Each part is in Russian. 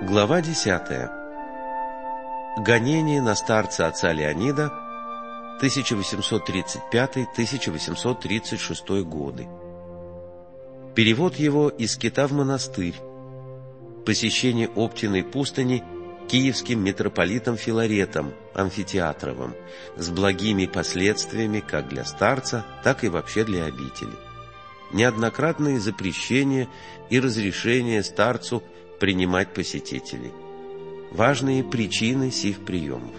Глава 10. Гонение на старца отца Леонида, 1835-1836 годы. Перевод его из Скита в монастырь. Посещение Оптиной пустыни киевским митрополитом Филаретом Амфитеатровым с благими последствиями как для старца, так и вообще для обители. Неоднократные запрещения и разрешения старцу принимать посетителей. Важные причины сих приемов.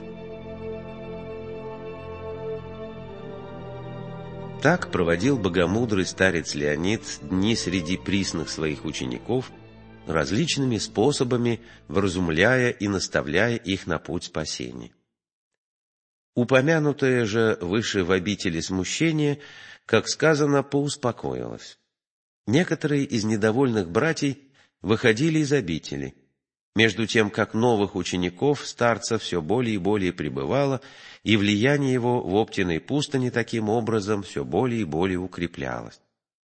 Так проводил богомудрый старец Леонид дни среди присных своих учеников, различными способами вразумляя и наставляя их на путь спасения. Упомянутое же выше в обители смущение, как сказано, поуспокоилось. Некоторые из недовольных братьев выходили из обители, между тем как новых учеников старца все более и более прибывало, и влияние его в Оптиной пустыне таким образом все более и более укреплялось.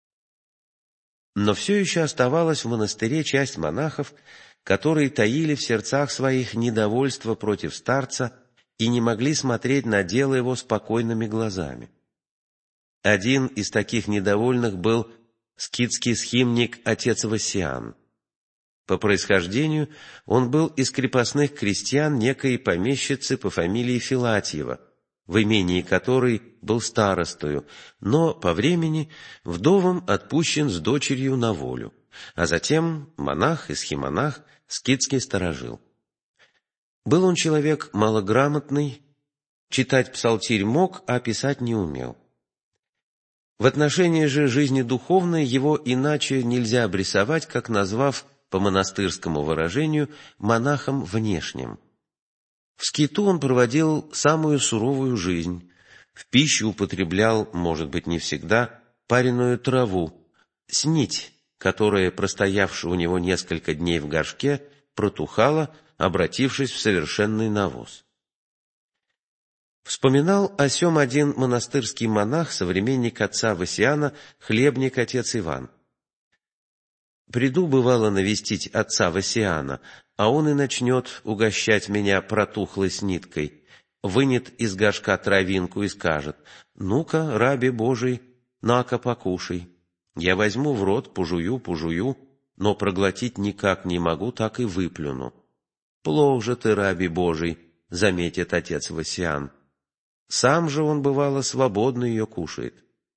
Но все еще оставалась в монастыре часть монахов, которые таили в сердцах своих недовольство против старца и не могли смотреть на дело его спокойными глазами. Один из таких недовольных был скитский схимник отец Васиан. По происхождению он был из крепостных крестьян некой помещицы по фамилии Филатьева, в имении которой был старостою, но по времени вдовом отпущен с дочерью на волю, а затем монах и схимонах, скитский сторожил. Был он человек малограмотный, читать псалтирь мог, а писать не умел. В отношении же жизни духовной его иначе нельзя обрисовать, как назвав по монастырскому выражению монахом внешним. В скиту он проводил самую суровую жизнь, в пищу употреблял, может быть не всегда, пареную траву, снить, которая, простоявши у него несколько дней в горшке, протухала, обратившись в совершенный навоз. Вспоминал о сем один монастырский монах, современник отца Васиана, хлебник отец Иван. Приду, бывало, навестить отца Васиана, а он и начнет угощать меня протухлой сниткой, вынет из горшка травинку и скажет: «Ну-ка, раби Божий, на-ка покушай». Я возьму в рот, пожую, но проглотить никак не могу, так и выплюну. «Плох же ты, раби Божий», — заметит отец Васиан. Сам же он, бывало, свободно ее кушает.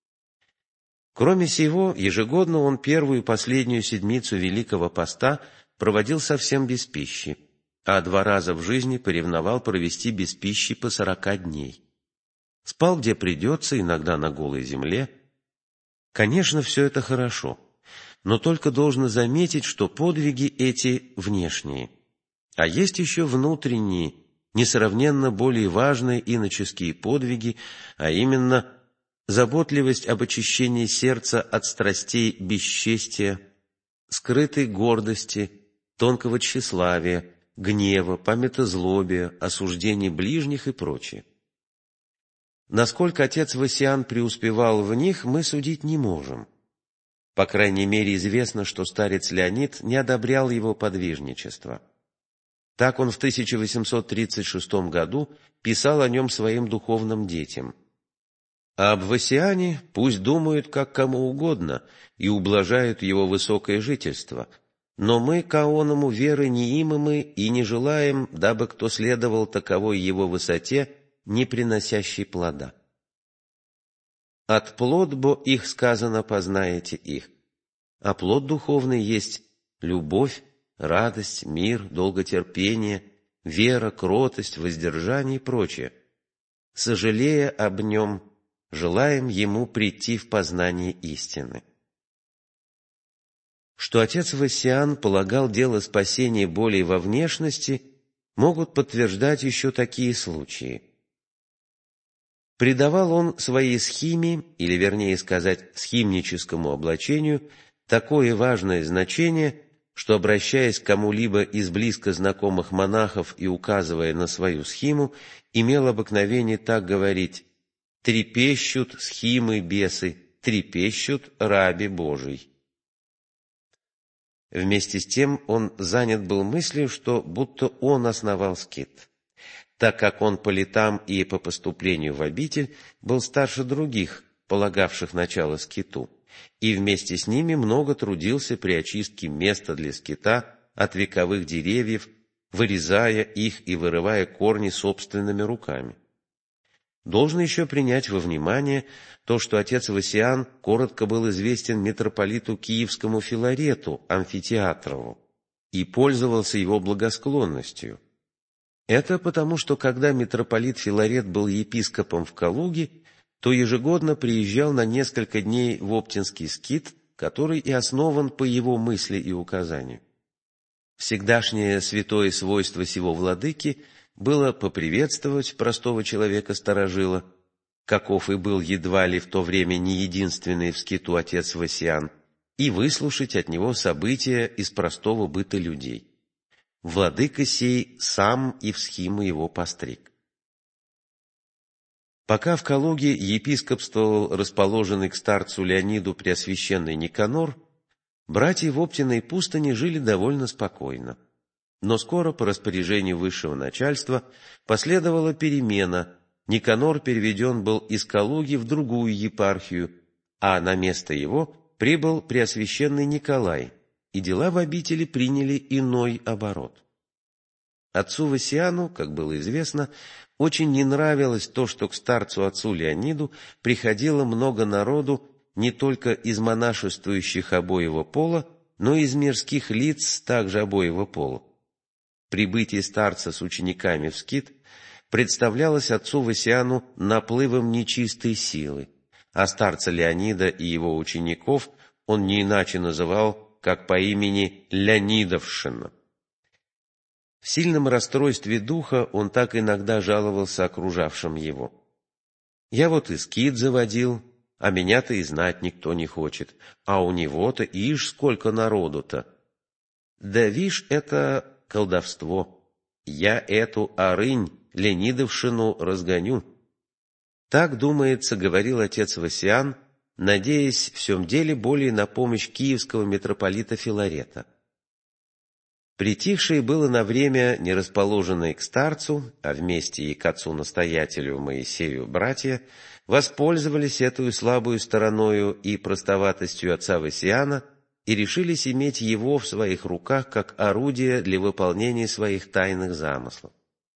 Кроме сего, ежегодно он первую и последнюю седмицу Великого Поста проводил совсем без пищи, а 2 раза в жизни поревновал провести без пищи по 40 дней. Спал где придется, иногда на голой земле. Конечно, все это хорошо, но только должно заметить, что подвиги эти внешние, а есть еще внутренние, несравненно более важные иноческие подвиги, а именно заботливость об очищении сердца от страстей бесчестия, скрытой гордости, тонкого тщеславия, гнева, памятозлобия, осуждений ближних и прочее. Насколько отец Васиан преуспевал в них, мы судить не можем. По крайней мере, известно, что старец Леонид не одобрял его подвижничество. Так он в 1836 году писал о нем своим духовным детям. А об Васиане пусть думают как кому угодно и ублажают его высокое жительство, но мы к оному веры не имемы и не желаем, дабы кто следовал таковой его высоте, не приносящей плода. От плод бо их сказано познаете их, а плод духовный есть любовь, радость, мир, долготерпение, вера, кротость, воздержание и прочее. Сожалея об нем, желаем ему прийти в познание истины. Что отец Васиан полагал дело спасения более во внешности, могут подтверждать еще такие случаи. Придавал он своей схиме, или вернее сказать, схимническому облачению, такое важное значение, что, обращаясь к кому-либо из близко знакомых монахов и указывая на свою схиму, имел обыкновение так говорить: «Трепещут схимы бесы, трепещут раби Божий». Вместе с тем он занят был мыслью, что будто он основал скит, так как он по летам и по поступлению в обитель был старше других, полагавших начало скиту, и вместе с ними много трудился при очистке места для скита от вековых деревьев, вырезая их и вырывая корни собственными руками. Должно еще принять во внимание то, что отец Васиан коротко был известен митрополиту Киевскому Филарету Амфитеатрову и пользовался его благосклонностью. Это потому, что когда митрополит Филарет был епископом в Калуге, то ежегодно приезжал на несколько дней в Оптинский скит, который и основан по его мысли и указанию. Всегдашнее святое свойство сего владыки было поприветствовать простого человека-старожила, каков и был едва ли в то время не единственный в скиту отец Васиан, и выслушать от него события из простого быта людей. Владыка сей сам и в схиму его постриг. Пока в Калуге епископствовал расположенный к старцу Леониду преосвященный Никанор, братья в Оптиной пустыне жили довольно спокойно. Но скоро по распоряжению высшего начальства последовала перемена. Никанор переведен был из Калуги в другую епархию, а на место его прибыл преосвященный Николай, и дела в обители приняли иной оборот. Отцу Васиану, как было известно, очень не нравилось то, что к старцу отцу Леониду приходило много народу не только из монашествующих обоего пола, но и из мирских лиц также обоего пола. Прибытие старца с учениками в скит представлялось отцу Васиану наплывом нечистой силы, а старца Леонида и его учеников он не иначе называл, как по имени Леонидовшина. В сильном расстройстве духа он так иногда жаловался окружавшим его. «Я вот и скит заводил, а меня-то и знать никто не хочет, а у него-то ишь сколько народу-то. Да вишь, это колдовство. Я эту арынь Леонидовшину разгоню». Так, думается, говорил отец Васиан, надеясь в всем деле более на помощь киевского митрополита Филарета. Притихшие было на время нерасположенные к старцу, а вместе и к отцу-настоятелю Моисею братья, воспользовались этой слабую стороною и простоватостью отца Васиана и решились иметь его в своих руках как орудие для выполнения своих тайных замыслов.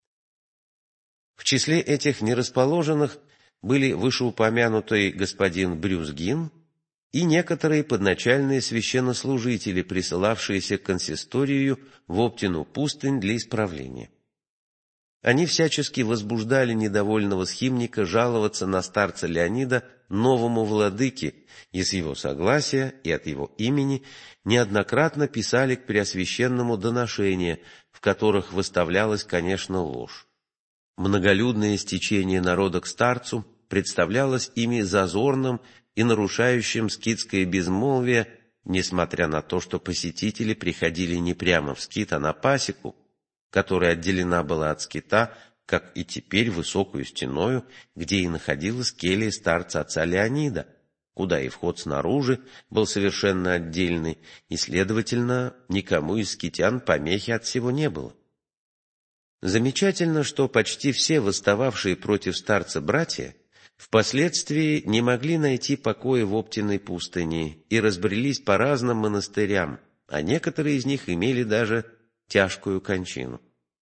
В числе этих нерасположенных были вышеупомянутый господин Брюзгин и некоторые подначальные священнослужители, присылавшиеся к консисторию в Оптину пустынь для исправления. Они всячески возбуждали недовольного схимника жаловаться на старца Леонида новому владыке, и с его согласия и от его имени неоднократно писали к Преосвященному доношения, в которых выставлялась, конечно, ложь. Многолюдное стечение народа к старцу представлялось ими зазорным и нарушающим скитское безмолвие, несмотря на то, что посетители приходили не прямо в скит, а на пасеку, которая отделена была от скита, как и теперь высокую стеною, где и находилась келья старца отца Леонида, куда и вход снаружи был совершенно отдельный, и, следовательно, никому из скитян помехи от всего не было. Замечательно, что почти все восстававшие против старца братья впоследствии не могли найти покоя в Оптиной пустыне и разбрелись по разным монастырям, а некоторые из них имели даже тяжкую кончину.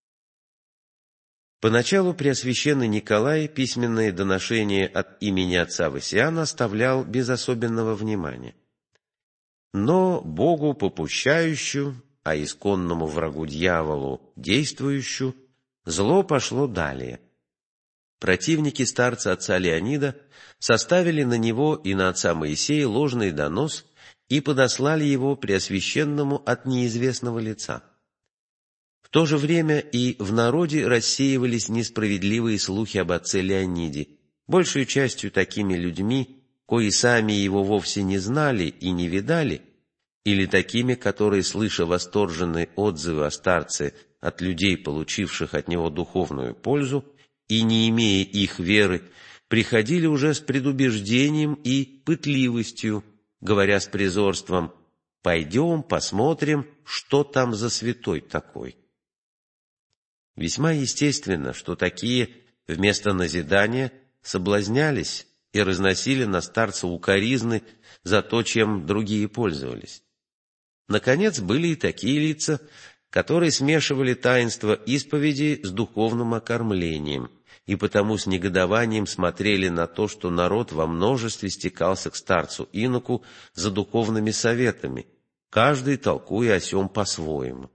Поначалу Преосвященный Николай письменные доношения от имени отца Васиана оставлял без особенного внимания. Но Богу попущающую, а исконному врагу дьяволу действующую, зло пошло далее. Противники старца отца Леонида составили на него и на отца Моисея ложный донос и подослали его Преосвященному от неизвестного лица. В то же время и в народе рассеивались несправедливые слухи об отце Леониде, большей частью такими людьми, кои сами его вовсе не знали и не видали, или такими, которые, слыша восторженные отзывы о старце от людей, получивших от него духовную пользу, и не имея их веры, приходили уже с предубеждением и пытливостью, говоря с презорством: Пойдем посмотрим, что там за святой такой. Весьма естественно, что такие вместо назидания соблазнялись и разносили на старца укоризны за то, чем другие пользовались. Наконец, были и такие лица, которые смешивали таинство исповеди с духовным окормлением, и потому с негодованием смотрели на то, что народ во множестве стекался к старцу-иноку за духовными советами, каждый толкуя о сем по-своему.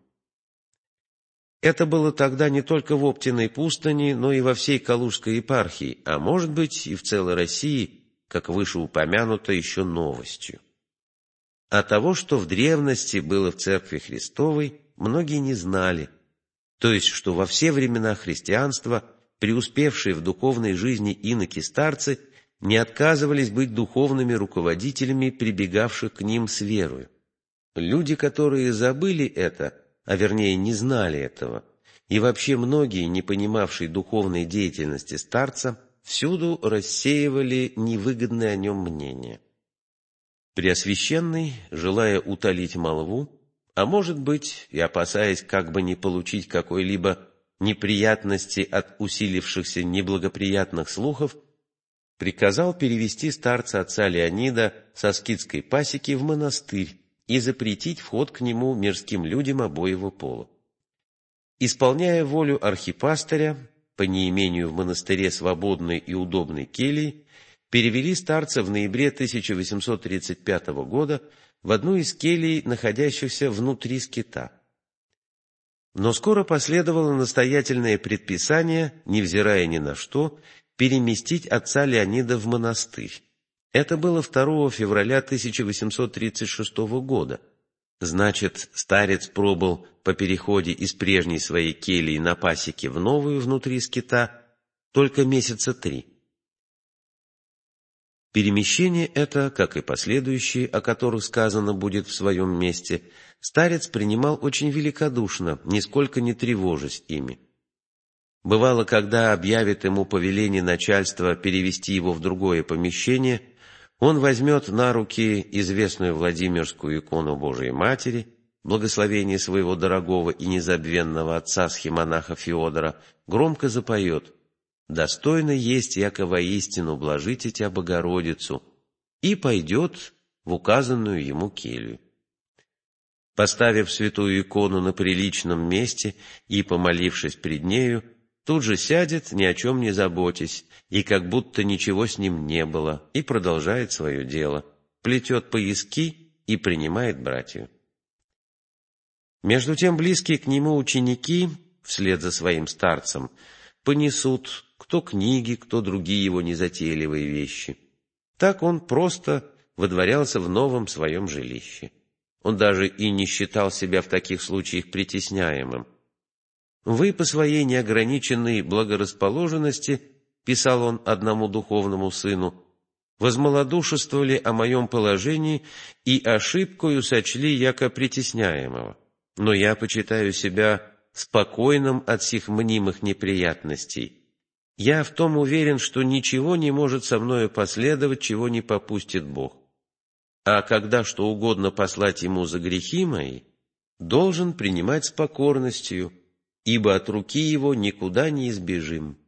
Это было тогда не только в Оптиной пустыне, но и во всей Калужской епархии, а может быть и в целой России, как выше упомянуто, еще новостью. А того, что в древности было в Церкви Христовой, многие не знали, то есть, что во все времена христианства преуспевшие в духовной жизни иноки-старцы не отказывались быть духовными руководителями прибегавших к ним с верою. Люди, которые забыли это, а вернее не знали этого, и вообще многие, не понимавшие духовной деятельности старца, всюду рассеивали невыгодное о нем мнение. Преосвященный, желая утолить молву, а может быть и опасаясь как бы не получить какой-либо неприятности от усилившихся неблагоприятных слухов, приказал перевести старца отца Леонида со скитской пасеки в монастырь и запретить вход к нему мирским людям обоего пола. Исполняя волю архипастыря, по неимению в монастыре свободной и удобной кельи, перевели старца в ноябре 1835 года в одну из келий, находящихся внутри скита. Но скоро последовало настоятельное предписание, невзирая ни на что, переместить отца Леонида в монастырь. Это было 2 февраля 1836 года. Значит, старец пробыл по переходе из прежней своей келии на пасеке в новую внутри скита только месяца 3. Перемещение это, как и последующие, о которых сказано будет в своем месте, старец принимал очень великодушно, нисколько не тревожась ими. Бывало, когда объявит ему повеление начальства перевести его в другое помещение, он возьмет на руки известную Владимирскую икону Божией Матери, благословение своего дорогого и незабвенного отца схимонаха Феодора, громко запоет: «Достойно есть, яко воистину блажите тя Богородицу», и пойдет в указанную ему келью. Поставив святую икону на приличном месте и помолившись пред нею, тут же сядет, ни о чем не заботясь, и как будто ничего с ним не было, и продолжает свое дело, плетет пояски и принимает братью. Между тем близкие к нему ученики, вслед за своим старцем, понесут кто книги, кто другие его незатейливые вещи. Так он просто водворялся в новом своем жилище. Он даже и не считал себя в таких случаях притесняемым. «Вы по своей неограниченной благорасположенности, — писал он одному духовному сыну, — возмалодушествовали о моем положении и ошибкою сочли яко притесняемого. Но я почитаю себя спокойным от сих мнимых неприятностей. Я в том уверен, что ничего не может со мною последовать, чего не попустит Бог. А когда что угодно послать Ему за грехи мои, должен принимать с покорностью, ибо от руки Его никуда не избежим.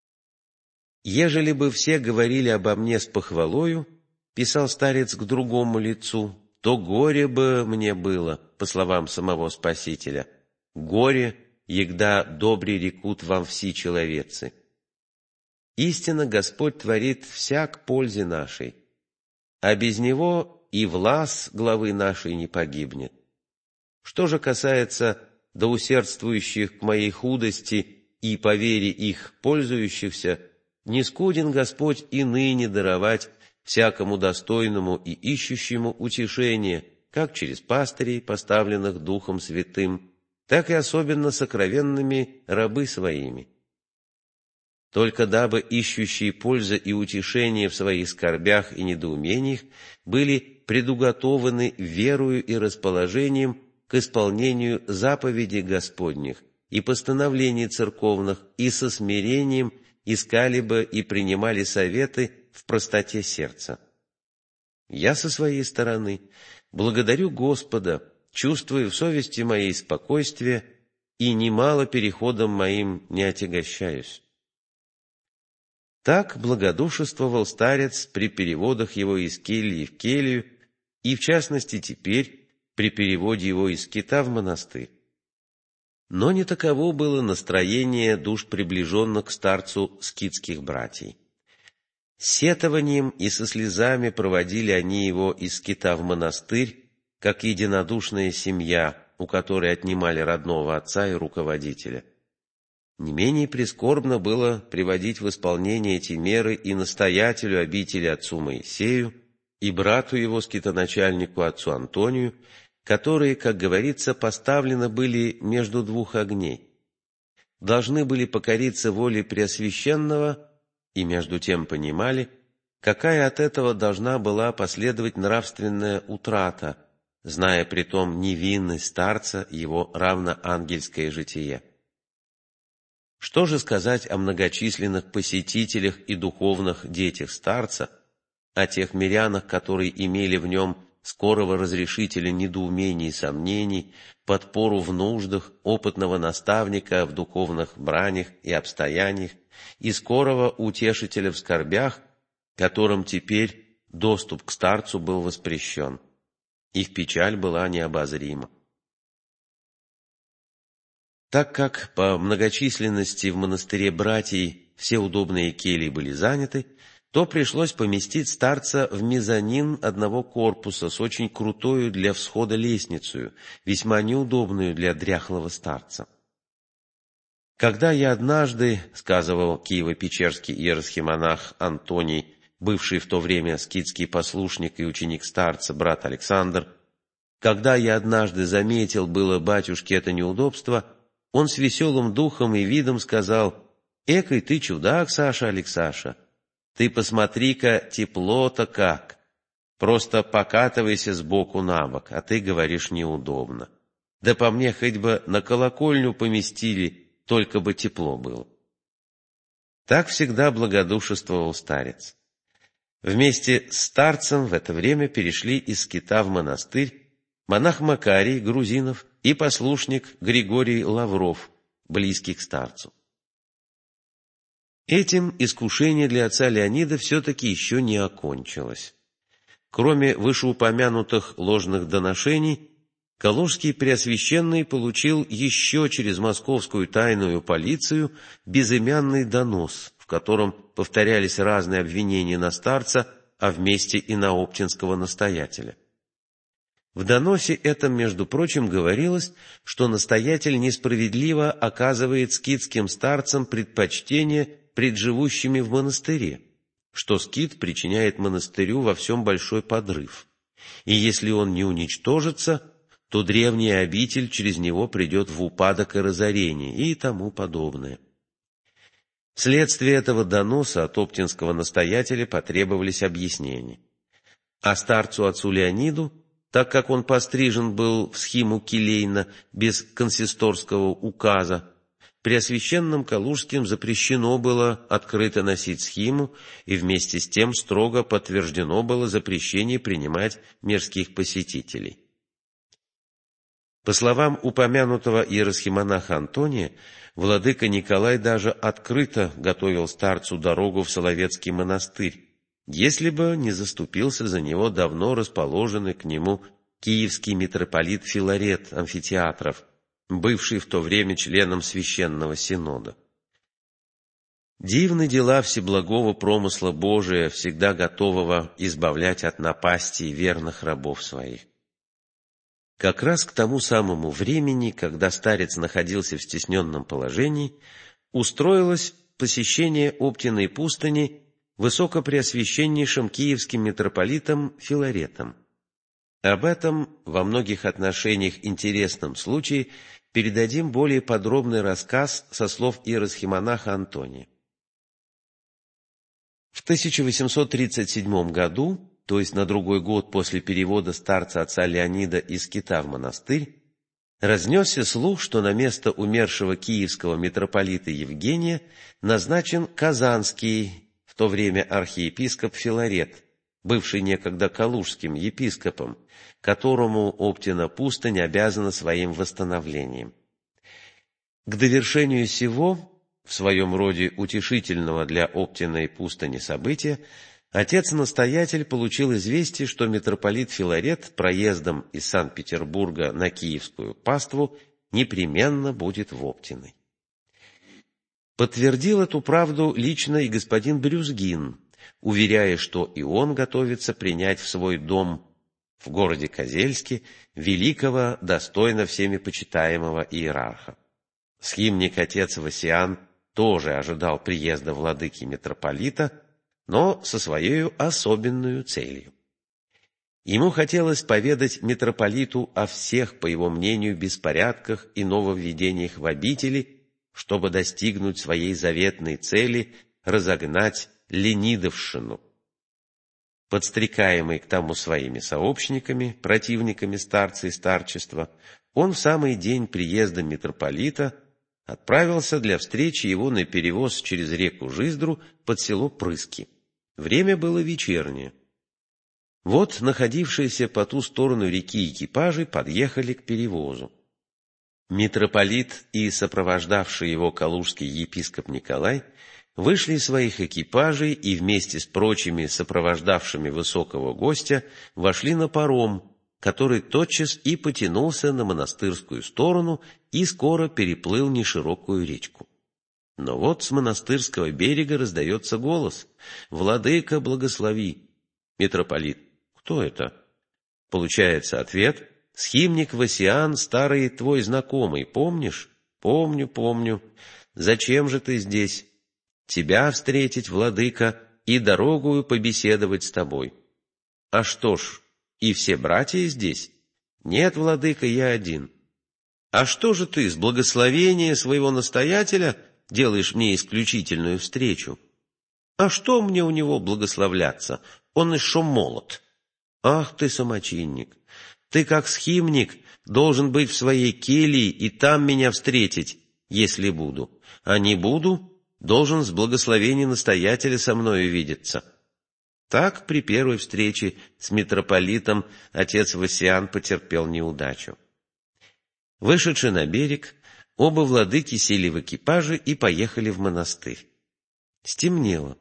Ежели бы все говорили обо мне с похвалою, — писал старец к другому лицу, — то горе бы мне было, по словам самого Спасителя. Горе, егда добре рекут вам все человецы. Истинно Господь творит всяк пользе нашей, а без Него и влас главы нашей не погибнет. Что же касается до усердствующих к моей худости и по вере их пользующихся, не скуден Господь и ныне даровать всякому достойному и ищущему утешение, как через пастырей, поставленных Духом Святым, так и особенно сокровенными рабы своими. Только дабы ищущие пользы и утешения в своих скорбях и недоумениях были предуготованы верою и расположением к исполнению заповедей Господних и постановлений церковных, и со смирением искали бы и принимали советы в простоте сердца. Я со своей стороны благодарю Господа, чувствую в совести моей спокойствие, и немало переходом моим не отягощаюсь». Так благодушествовал старец при переводах его из кельи в келью, и в частности теперь при переводе его из скита в монастырь. Но не таково было настроение душ приближенных к старцу скитских братьев. С сетованием и со слезами проводили они его из скита в монастырь, как единодушная семья, у которой отнимали родного отца и руководителя. Не менее прискорбно было приводить в исполнение эти меры и настоятелю обители отцу Моисею, и брату его скитоначальнику отцу Антонию, которые, как говорится, поставлены были между двух огней. Должны были покориться воле Преосвященного, и между тем понимали, какая от этого должна была последовать нравственная утрата, зная притом невинность старца, его равноангельское житие. Что же сказать о многочисленных посетителях и духовных детях старца, о тех мирянах, которые имели в нем скорого разрешителя недоумений и сомнений, подпору в нуждах, опытного наставника в духовных бранях и обстояниях и скорого утешителя в скорбях, которым теперь доступ к старцу был воспрещен. Их печаль была необозрима. Так как по многочисленности в монастыре братьей все удобные кельи были заняты, то пришлось поместить старца в мезонин одного корпуса с очень крутою для всхода лестницею, весьма неудобную для дряхлого старца. «Когда я однажды, — сказывал киево-печерский иеросхимонах Антоний, бывший в то время скитский послушник и ученик старца, брат Александр, когда я однажды заметил было батюшке это неудобство, он с веселым духом и видом сказал: «Экой ты чудак, Саша Алексаша! Ты посмотри-ка, тепло-то как! Просто покатывайся сбоку на бок, а ты говоришь неудобно. Да по мне хоть бы на колокольню поместили, только бы тепло было». Так всегда благодушествовал старец. Вместе с старцем в это время перешли из скита в монастырь монах Макарий Грузинов и послушник Григорий Лавров, близкий к старцу. Этим искушение для отца Леонида все-таки еще не окончилось. Кроме вышеупомянутых ложных доношений, Калужский Преосвященный получил еще через московскую тайную полицию безымянный донос, в котором повторялись разные обвинения на старца, а вместе и на оптинского настоятеля. В доносе этом, между прочим, говорилось, что настоятель несправедливо оказывает скитским старцам предпочтение пред живущими в монастыре, что скит причиняет монастырю во всем большой подрыв, и если он не уничтожится, то древняя обитель через него придет в упадок и разорение и тому подобное. Вследствие этого доноса от оптинского настоятеля потребовались объяснения. А старцу отцу Леониду, так как он пострижен был в схиму келейно без консисторского указа, Преосвященным Калужским запрещено было открыто носить схиму, и вместе с тем строго подтверждено было запрещение принимать мирских посетителей. По словам упомянутого иеросхимонаха Антония, владыка Николай даже открыто готовил старцу дорогу в Соловецкий монастырь, если бы не заступился за него давно расположенный к нему киевский митрополит Филарет Амфитеатров, бывший в то время членом Священного Синода. Дивны дела всеблагого промысла Божия, всегда готового избавлять от напастей верных рабов своих. Как раз к тому самому времени, когда старец находился в стесненном положении, устроилось посещение Оптиной пустыни высокопреосвященнейшим киевским митрополитом Филаретом. Об этом во многих отношениях интересном случае передадим более подробный рассказ со слов иеросхимонаха Антония. В 1837 году, то есть на другой год после перевода старца отца Леонида из скита в монастырь, разнесся слух, что на место умершего киевского митрополита Евгения назначен казанский, в то время архиепископ Филарет, бывший некогда калужским епископом, которому Оптина пустынь обязана своим восстановлением. К довершению сего, в своем роде утешительного для Оптиной пустыни события, отец-настоятель получил известие, что митрополит Филарет проездом из Санкт-Петербурга на Киевскую паству непременно будет в Оптиной. Подтвердил эту правду лично и господин Брюзгин, уверяя, что и он готовится принять в свой дом в городе Козельске великого, достойно всеми почитаемого иерарха. Схимник отец Васиан тоже ожидал приезда владыки-митрополита, но со своей особенной целью. Ему хотелось поведать митрополиту о всех, по его мнению, беспорядках и нововведениях в обители, чтобы достигнуть своей заветной цели – разогнать ленидовщину. Подстрекаемый к тому своими сообщниками, противниками старца и старчества, он в самый день приезда митрополита отправился для встречи его на перевоз через реку Жиздру под село Прыски. Время было вечернее. Вот находившиеся по ту сторону реки экипажи подъехали к перевозу. Митрополит и сопровождавший его калужский епископ Николай вышли из своих экипажей и вместе с прочими сопровождавшими высокого гостя вошли на паром, который тотчас и потянулся на монастырскую сторону и скоро переплыл неширокую речку. Но вот с монастырского берега раздается голос: «Владыка, благослови!» Митрополит: «Кто это?» Получается ответ: «Схимник Васиан, старый твой знакомый, помнишь?» «Помню, помню. Зачем же ты здесь?» «Тебя встретить, владыка, и дорогую побеседовать с тобой». «А что ж, и все братья здесь?» «Нет, владыка, я один». «А что же ты, с благословения своего настоятеля, делаешь мне исключительную встречу?» «А что мне у него благословляться? Он еще молод». «Ах ты, самочинник! Ты, как схимник, должен быть в своей келье и там меня встретить, если буду. А не буду, должен с благословения настоятеля со мною видеться». Так при первой встрече с митрополитом отец Васиан потерпел неудачу. Вышедши на берег, оба владыки сели в экипажи и поехали в монастырь. Стемнело.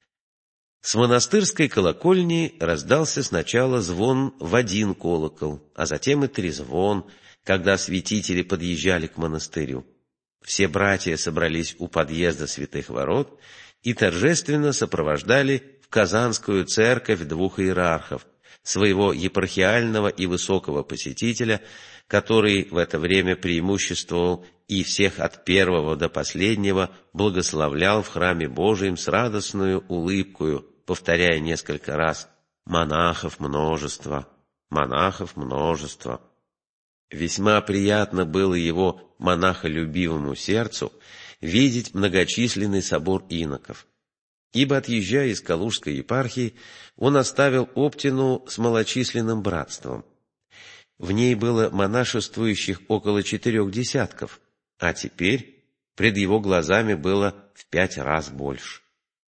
С монастырской колокольни раздался сначала звон в один колокол, а затем и трезвон, когда святители подъезжали к монастырю. Все братья собрались у подъезда святых ворот и торжественно сопровождали в Казанскую церковь двух иерархов, своего епархиального и высокого посетителя, который в это время преимуществовал и всех от первого до последнего благословлял в храме Божием с радостную улыбкою, повторяя несколько раз: «Монахов множество, монахов множество». Весьма приятно было его монахолюбивому сердцу видеть многочисленный собор иноков, ибо, отъезжая из Калужской епархии, он оставил Оптину с малочисленным братством. В ней было монашествующих около 4 десятков, а теперь пред его глазами было в 5 раз больше.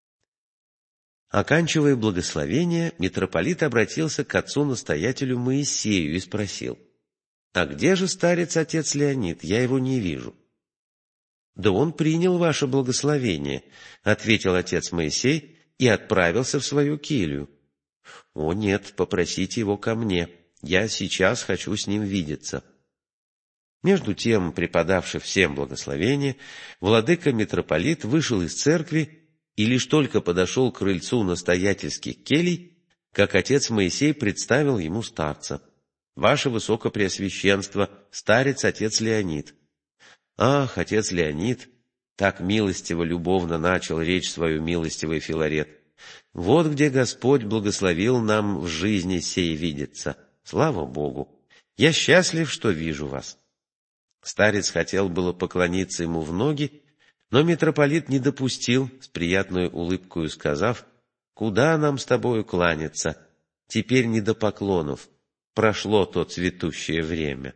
Оканчивая благословение, митрополит обратился к отцу-настоятелю Моисею и спросил: «А где же старец-отец Леонид? Я его не вижу». «Да он принял ваше благословение», — ответил отец Моисей и отправился в свою келью. «О нет, попросите его ко мне, я сейчас хочу с ним видеться». Между тем, преподавши всем благословение, владыка-митрополит вышел из церкви и лишь только подошел к крыльцу настоятельских келий, как отец Моисей представил ему старца: «Ваше Высокопреосвященство, старец-отец Леонид». «Ах, отец Леонид!» — так милостиво, любовно начал речь свою милостивый Филарет. «Вот где Господь благословил нам в жизни сей видеться. Слава Богу! Я счастлив, что вижу вас». Старец хотел было поклониться ему в ноги, но митрополит не допустил, с приятной улыбкою сказав: «Куда нам с тобою кланяться? Теперь не до поклонов. Прошло то цветущее время».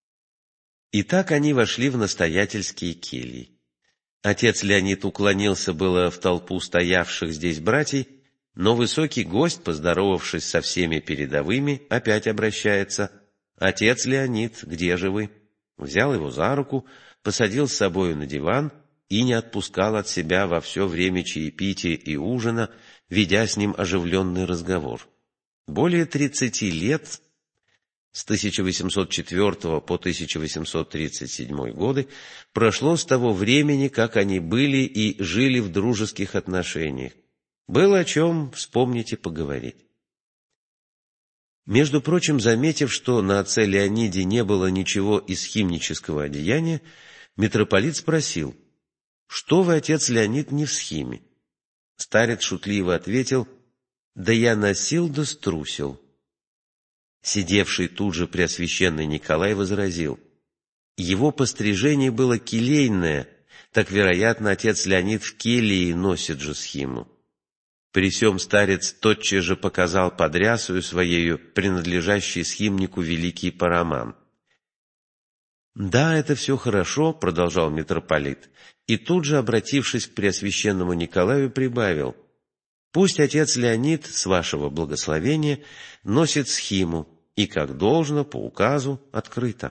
И так они вошли в настоятельские кельи. Отец Леонид уклонился было в толпу стоявших здесь братьев, Но высокий гость, поздоровавшись со всеми передовыми, опять обращается: «Отец Леонид, где же вы?» Взял его за руку, посадил с собою на диван и не отпускал от себя во все время чаепития и ужина, ведя с ним оживленный разговор. Более 30 лет, с 1804 по 1837 годы, прошло с того времени, как они были и жили в дружеских отношениях. Было о чем вспомнить и поговорить. Между прочим, заметив, что на отце Леониде не было ничего из схимнического одеяния, митрополит спросил: «Что вы, отец Леонид, не в схиме?» Старец шутливо ответил: «Да я носил да струсил». Сидевший тут же преосвященный Николай возразил: «Его пострижение было келейное, так, вероятно, отец Леонид в келии носит же схиму». При сём старец тотчас же показал под рясою своею принадлежащий схимнику великий параман. «Да, это все хорошо», — продолжал митрополит, и тут же, обратившись к преосвященному Николаю, прибавил: «Пусть отец Леонид, с вашего благословения, носит схиму, и, как должно, по указу, открыто».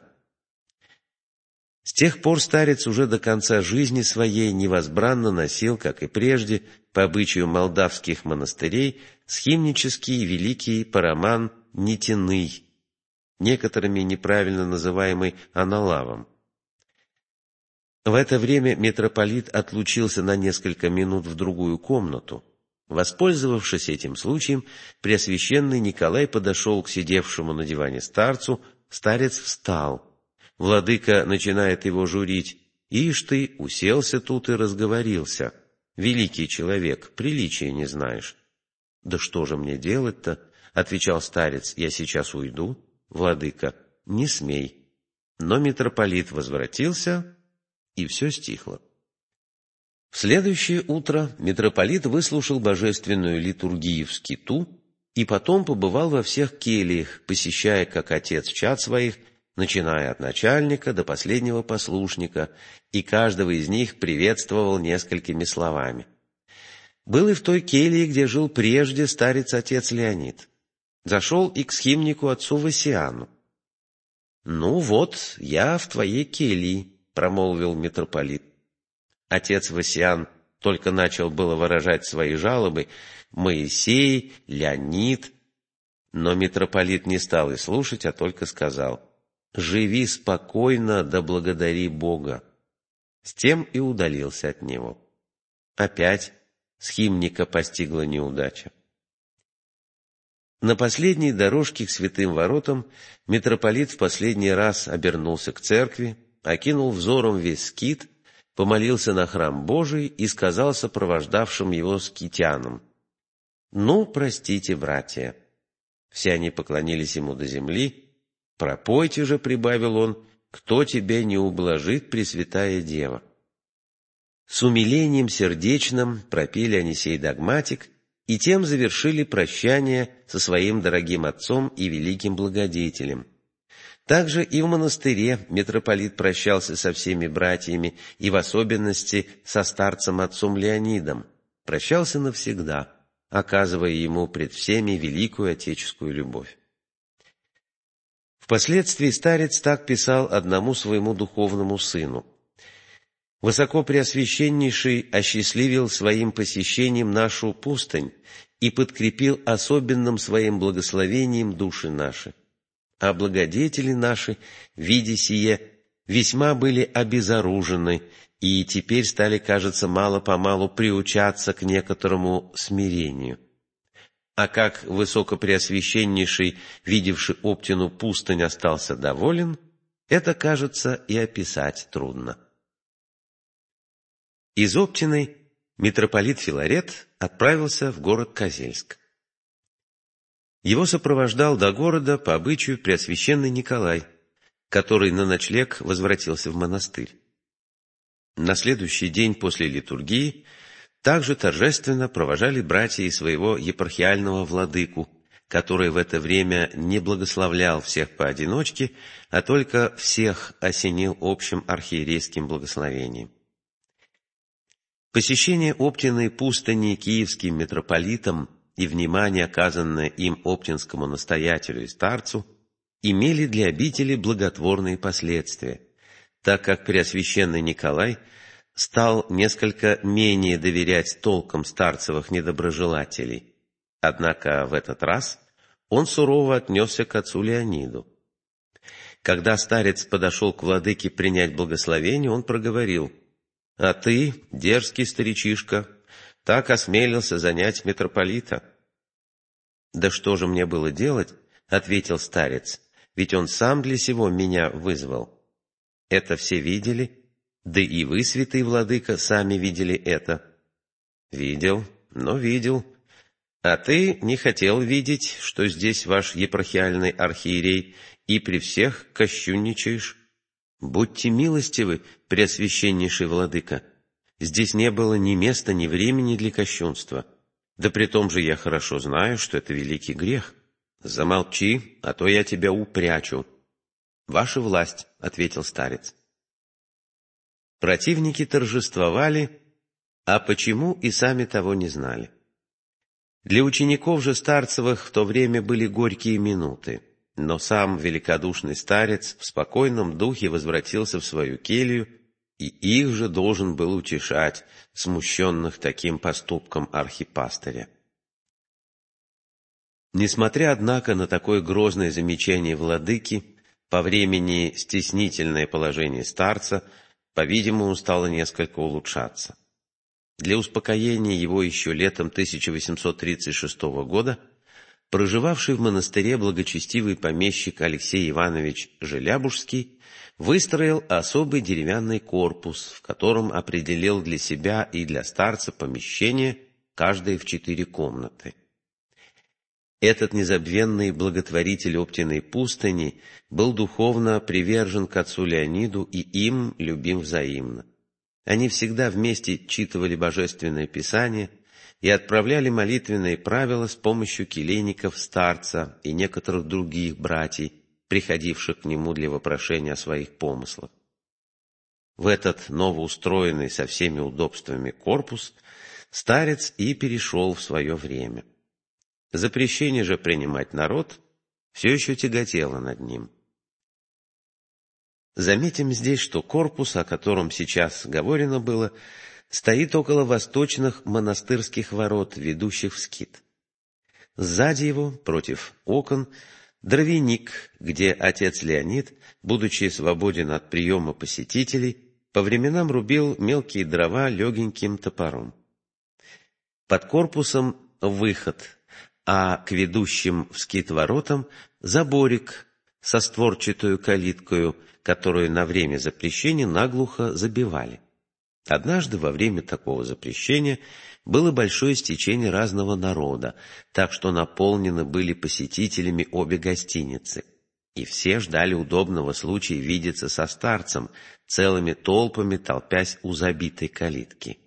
С тех пор старец уже до конца жизни своей невозбранно носил, как и прежде, по обычаю молдавских монастырей, схимнический великий параман нитяный, некоторыми неправильно называемый аналавом. В это время митрополит отлучился на несколько минут в другую комнату. Воспользовавшись этим случаем, преосвященный Николай подошел к сидевшему на диване старцу. Старец встал. Владыка начинает его журить: «Ишь ты, уселся тут и разговорился. Великий человек, приличия не знаешь». «Да что же мне делать-то?» — отвечал старец. «Я сейчас уйду». Владыка: «Не смей». Но митрополит возвратился, и все стихло. В следующее утро митрополит выслушал божественную литургию в скиту и потом побывал во всех кельях, посещая как отец чад своих, начиная от начальника до последнего послушника, и каждого из них приветствовал несколькими словами. Был и в той келье, где жил прежде старец-отец Леонид. Зашел и к схимнику отцу Васиану. «Ну вот, я в твоей келье», — промолвил митрополит. Отец Васиан только начал было выражать свои жалобы: «Моисей, Леонид», но митрополит не стал и слушать, а только сказал: «Живи спокойно, да благодари Бога». С тем и удалился от него. Опять схимника постигла неудача. На последней дорожке к святым воротам митрополит в последний раз обернулся к церкви, окинул взором весь скит, помолился на храм Божий и сказал сопровождавшим его скитянам: «Ну, простите, братья». Все они поклонились ему до земли. «Пропойте же», — прибавил он, — «кто тебя не ублажит, Пресвятая Дева». С умилением сердечным пропели они сей догматик и тем завершили прощание со своим дорогим отцом и великим благодетелем. Также и в монастыре митрополит прощался со всеми братьями и в особенности со старцем отцом Леонидом. Прощался навсегда, оказывая ему пред всеми великую отеческую любовь. Впоследствии старец так писал одному своему духовному сыну: «Высокопреосвященнейший осчастливил своим посещением нашу пустынь и подкрепил особенным своим благословением души наши. А благодетели наши, видя сие, весьма были обезоружены и теперь стали, кажется, мало-помалу приучаться к некоторому смирению. А как высокопреосвященнейший, видевший Оптину пустынь, остался доволен, это, кажется, и описать трудно». Из Оптиной митрополит Филарет отправился в город Козельск. Его сопровождал до города по обычаю преосвященный Николай, который на ночлег возвратился в монастырь. На следующий день после литургии также торжественно провожали братья и своего епархиального владыку, который в это время не благословлял всех поодиночке, а только всех осенил общим архиерейским благословением. Посещение Оптиной пустыни киевским митрополитом и внимание, оказанное им оптинскому настоятелю и старцу, имели для обители благотворные последствия, так как Преосвященный Николай стал несколько менее доверять толкам старцевых недоброжелателей. Однако в этот раз он сурово отнесся к отцу Леониду. Когда старец подошел к владыке принять благословение, он проговорил: «А ты, дерзкий старичишка, так осмелился занять митрополита». «Да что же мне было делать?» — ответил старец, «ведь он сам для сего меня вызвал». «Это все видели, да и вы, святый владыка, сами видели это». «Видел, но видел. А ты не хотел видеть, что здесь ваш епархиальный архиерей, и при всех кощунничаешь. Будьте милостивы, преосвященнейший владыка. Здесь не было ни места, ни времени для кощунства. Да при том же я хорошо знаю, что это великий грех. Замолчи, а то я тебя упрячу». «Ваша власть», — ответил старец. Противники торжествовали, а почему и сами того не знали. Для учеников же Старцевых в то время были горькие минуты, но сам великодушный старец в спокойном духе возвратился в свою келью, и их же должен был утешать, смущенных таким поступком архипастыря. Несмотря, однако, на такое грозное замечание владыки, по времени стеснительное положение старца, по-видимому, стало несколько улучшаться. Для успокоения его еще летом 1836 года проживавший в монастыре благочестивый помещик Алексей Иванович Желябужский выстроил особый деревянный корпус, в котором определил для себя и для старца помещение, каждое в 4 комнаты. Этот незабвенный благотворитель Оптиной пустыни был духовно привержен к отцу Леониду и им любим взаимно. Они всегда вместе читывали Божественное Писание и отправляли молитвенные правила с помощью келейников старца и некоторых других братьев, приходивших к нему для вопрошения о своих помыслах. В этот новоустроенный со всеми удобствами корпус старец и перешел в свое время. Запрещение же принимать народ все еще тяготело над ним. Заметим здесь, что корпус, о котором сейчас говорено было, стоит около восточных монастырских ворот, ведущих в скит. Сзади его, против окон, дровяник, где отец Леонид, будучи свободен от приема посетителей, по временам рубил мелкие дрова легеньким топором. Под корпусом выход, а к ведущим в скит воротам заборик со створчатую калиткою, которую на время запрещения наглухо забивали. Однажды во время такого запрещения было большое стечение разного народа, так что наполнены были посетителями обе гостиницы, и все ждали удобного случая видеться со старцем, целыми толпами толпясь у забитой калитки.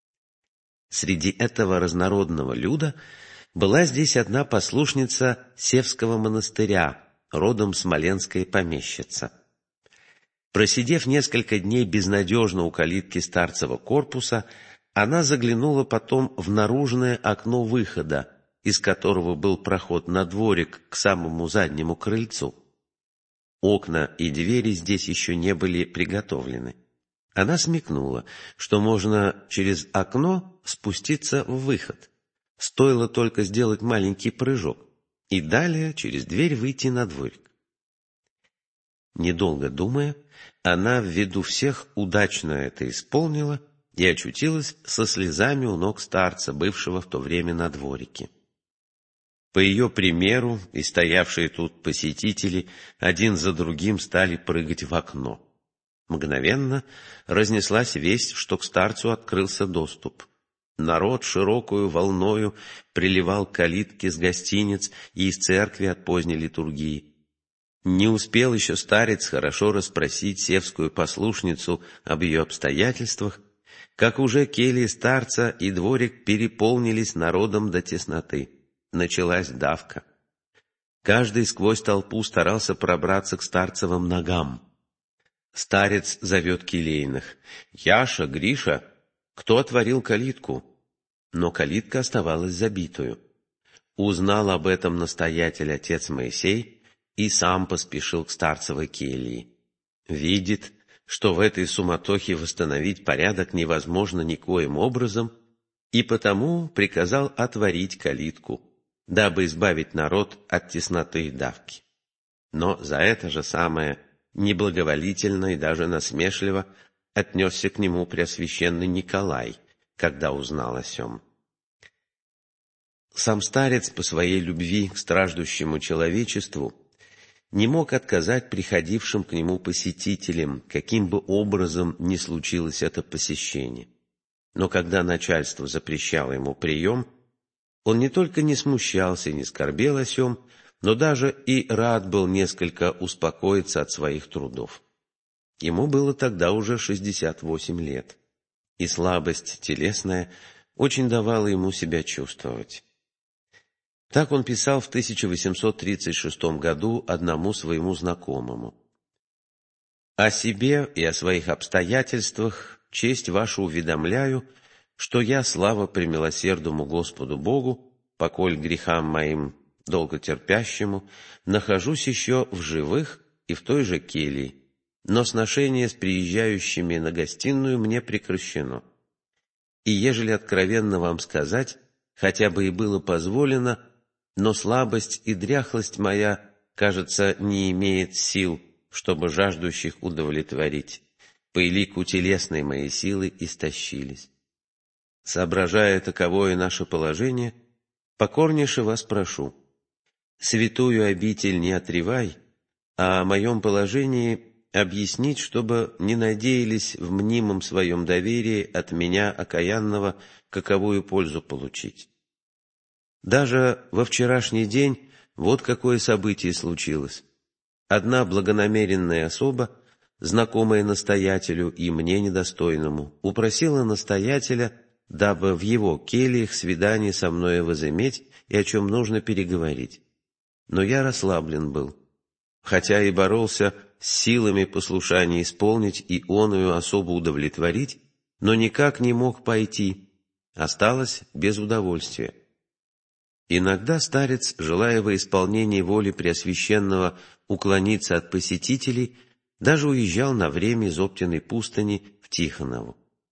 Среди этого разнородного люда была здесь одна послушница Севского монастыря, родом смоленская помещица. Просидев несколько дней безнадежно у калитки старцева корпуса, она заглянула потом в наружное окно выхода, из которого был проход на дворик к самому заднему крыльцу. Окна и двери здесь еще не были приготовлены. Она смекнула, что можно через окно спуститься в выход. Стоило только сделать маленький прыжок, и далее через дверь выйти на дворик. Недолго думая, она в виду всех удачно это исполнила и очутилась со слезами у ног старца, бывшего в то время на дворике. По ее примеру и стоявшие тут посетители один за другим стали прыгать в окно. Мгновенно разнеслась весть, что к старцу открылся доступ. Народ широкую волною приливал к калитке с гостиниц и из церкви от поздней литургии. Не успел еще старец хорошо расспросить севскую послушницу об ее обстоятельствах, как уже кельи старца и дворик переполнились народом до тесноты. Началась давка. Каждый сквозь толпу старался пробраться к старцевым ногам. Старец зовет келейных: «Яша, Гриша, кто отворил калитку?» Но калитка оставалась забитую. Узнал об этом настоятель отец Моисей и сам поспешил к старцевой келье. Видит, что в этой суматохе восстановить порядок невозможно никоим образом, и потому приказал отворить калитку, дабы избавить народ от тесноты и давки. Но за это же самое неблаговолительно и даже насмешливо отнесся к нему преосвященный Николай, когда узнал о сем. Сам старец по своей любви к страждущему человечеству не мог отказать приходившим к нему посетителям, каким бы образом ни случилось это посещение. Но когда начальство запрещало ему прием, он не только не смущался и не скорбел о сем, но даже и рад был несколько успокоиться от своих трудов. Ему было тогда уже 68 лет, и слабость телесная очень давала ему себя чувствовать. Так он писал в 1836 году одному своему знакомому: «О себе и о своих обстоятельствах честь вашу уведомляю, что я, слава премилосердному Господу Богу, поколь грехам моим долготерпящему, нахожусь еще в живых и в той же келье, но сношение с приезжающими на гостиную мне прекращено. И ежели откровенно вам сказать, хотя бы и было позволено, но слабость и дряхлость моя, кажется, не имеет сил, чтобы жаждущих удовлетворить. По элику телесной моей силы истощились. Соображая таковое наше положение, покорнейше вас прошу, святую обитель не отревай, а о моем положении объяснить, чтобы не надеялись в мнимом своем доверии от меня, окаянного, каковую пользу получить. Даже во вчерашний день вот какое событие случилось. Одна благонамеренная особа, знакомая настоятелю и мне недостойному, упросила настоятеля, дабы в его кельях свидание со мною возыметь и о чем нужно переговорить. Но я расслаблен был, хотя и боролся с силами послушания исполнить и оную особу удовлетворить, но никак не мог пойти, осталось без удовольствия. Иногда старец, желая во исполнении воли Преосвященного уклониться от посетителей, даже уезжал на время из Оптиной пустыни в Тихонову.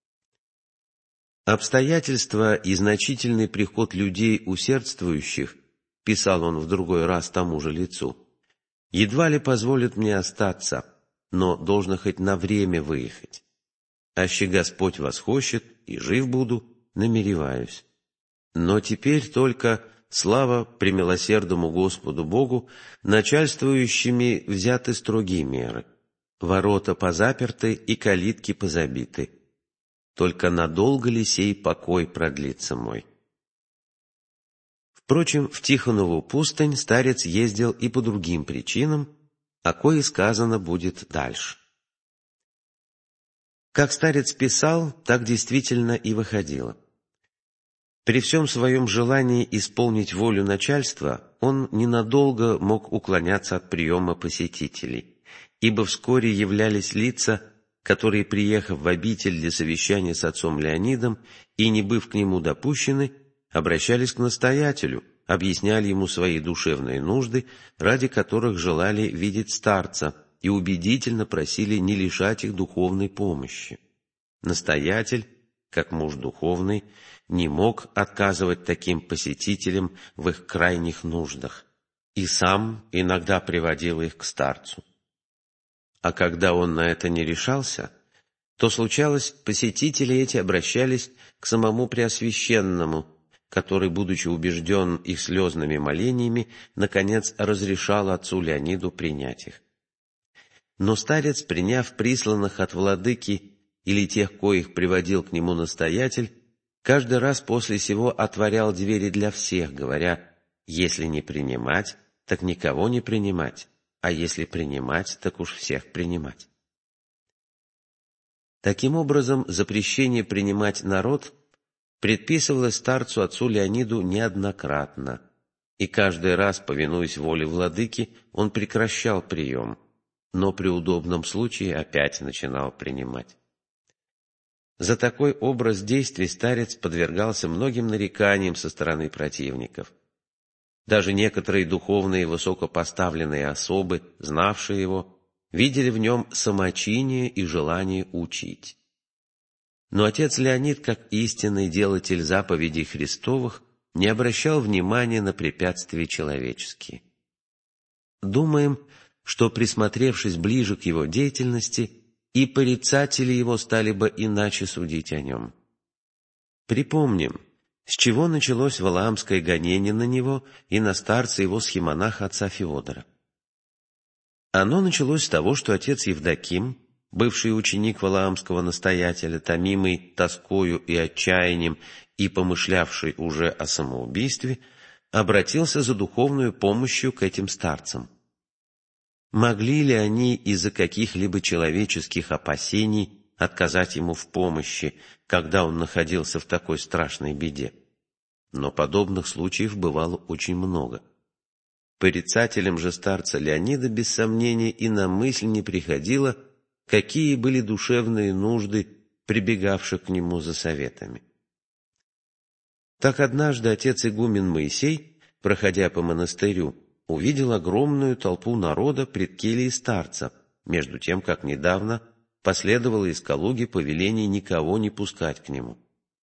Обстоятельства и значительный приход людей усердствующих, писал он в другой раз тому же лицу, едва ли позволят мне остаться, но должно хоть на время выехать. Аще Господь восхочет, и жив буду, намереваюсь. Но теперь только, слава премилосердному Господу Богу, начальствующими взяты строгие меры. Ворота позаперты и калитки позабиты. Только надолго ли сей покой продлится мой? Впрочем, в Тихонову пустынь старец ездил и по другим причинам, о кое сказано будет дальше. Как старец писал, так действительно и выходило. При всем своем желании исполнить волю начальства, он ненадолго мог уклоняться от приема посетителей, ибо вскоре являлись лица, которые, приехав в обитель для совещания с отцом Леонидом и не быв к нему допущены, обращались к настоятелю, объясняли ему свои душевные нужды, ради которых желали видеть старца, и убедительно просили не лишать их духовной помощи. Настоятель, как муж духовный, не мог отказывать таким посетителям в их крайних нуждах, и сам иногда приводил их к старцу. А когда он на это не решался, то случалось, посетители эти обращались к самому Преосвященному, который, будучи убежден их слезными молениями, наконец разрешал отцу Леониду принять их. Но старец, приняв присланных от владыки или тех, коих приводил к нему настоятель, каждый раз после сего отворял двери для всех, говоря: «Если не принимать, так никого не принимать, а если принимать, так уж всех принимать». Таким образом, запрещение принимать народ предписывалось старцу отцу Леониду неоднократно, и каждый раз, повинуясь воле владыки, он прекращал прием, но при удобном случае опять начинал принимать. За такой образ действий старец подвергался многим нареканиям со стороны противников. Даже некоторые духовные высокопоставленные особы, знавшие его, видели в нем самочиние и желание учить. Но отец Леонид, как истинный делатель заповедей Христовых, не обращал внимания на препятствия человеческие. Думаем, что, присмотревшись ближе к его деятельности, и порицатели его стали бы иначе судить о нем. Припомним, с чего началось валаамское гонение на него и на старца его схимонаха отца Феодора. Оно началось с того, что отец Евдоким, бывший ученик валаамского настоятеля, томимый тоскою и отчаянием и помышлявший уже о самоубийстве, обратился за духовную помощью к этим старцам. Могли ли они из-за каких-либо человеческих опасений отказать ему в помощи, когда он находился в такой страшной беде? Но подобных случаев бывало очень много. Порицателям же старца Леонида без сомнения и на мысль не приходило, какие были душевные нужды прибегавших к нему за советами. Так однажды отец игумен Моисей, проходя по монастырю, увидел огромную толпу народа пред кельей старца, между тем, как недавно последовало из Калуги повеление никого не пускать к нему.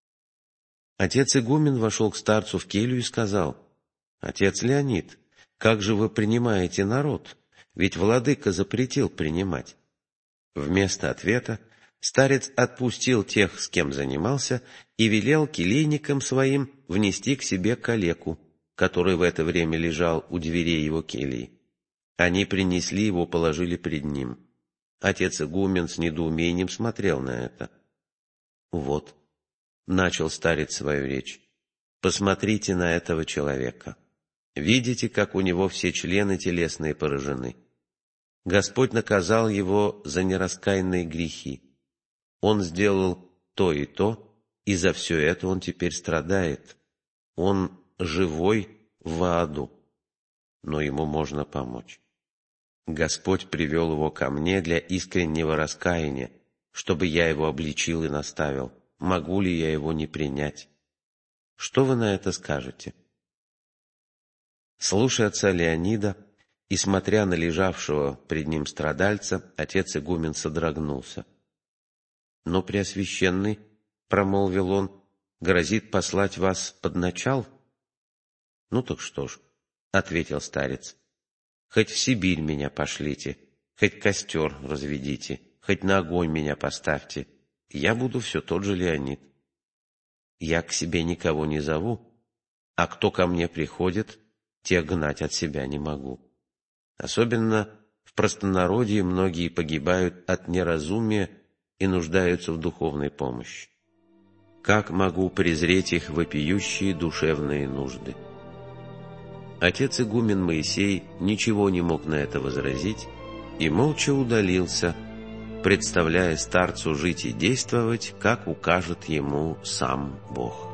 Отец игумен вошел к старцу в келью и сказал: «Отец Леонид, как же вы принимаете народ? Ведь владыка запретил принимать». Вместо ответа старец отпустил тех, с кем занимался, и велел келейникам своим внести к себе калеку, который в это время лежал у дверей его кельи. Они принесли его, положили пред ним. Отец игумен с недоумением смотрел на это. «Вот», — начал старец свою речь, — «посмотрите на этого человека. Видите, как у него все члены телесные поражены? Господь наказал его за нераскаянные грехи. Он сделал то, и за все это он теперь страдает. Он живой в аду, но ему можно помочь. Господь привел его ко мне для искреннего раскаяния, чтобы я его обличил и наставил. Могу ли я его не принять? Что вы на это скажете?» Слушая отца Леонида и смотря на лежавшего пред ним страдальца, отец игумен содрогнулся. «Но Преосвященный, — промолвил он, — грозит послать вас под начал?» «Ну так что ж, — ответил старец, — хоть в Сибирь меня пошлите, хоть костер разведите, хоть на огонь меня поставьте, я буду все тот же Леонид. Я к себе никого не зову, а кто ко мне приходит, тех гнать от себя не могу. Особенно в простонародье многие погибают от неразумия и нуждаются в духовной помощи. Как могу презреть их вопиющие душевные нужды?» Отец игумен Моисей ничего не мог на это возразить и молча удалился, представляя старцу жить и действовать, как укажет ему сам Бог.